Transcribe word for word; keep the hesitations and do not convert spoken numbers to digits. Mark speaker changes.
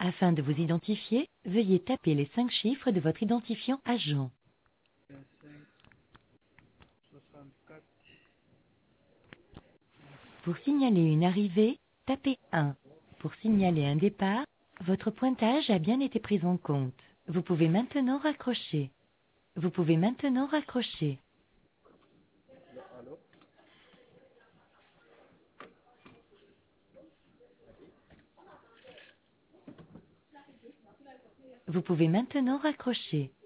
Speaker 1: Afin de vous identifier, veuillez taper les cinq chiffres de votre identifiant agent.
Speaker 2: soixante-quatre.
Speaker 1: Pour signaler une arrivée, tapez un. Pour signaler un départ, votre pointage a bien été pris en compte. Vous pouvez maintenant raccrocher. Vous pouvez maintenant raccrocher.
Speaker 2: Allô?
Speaker 1: Vous pouvez maintenant raccrocher.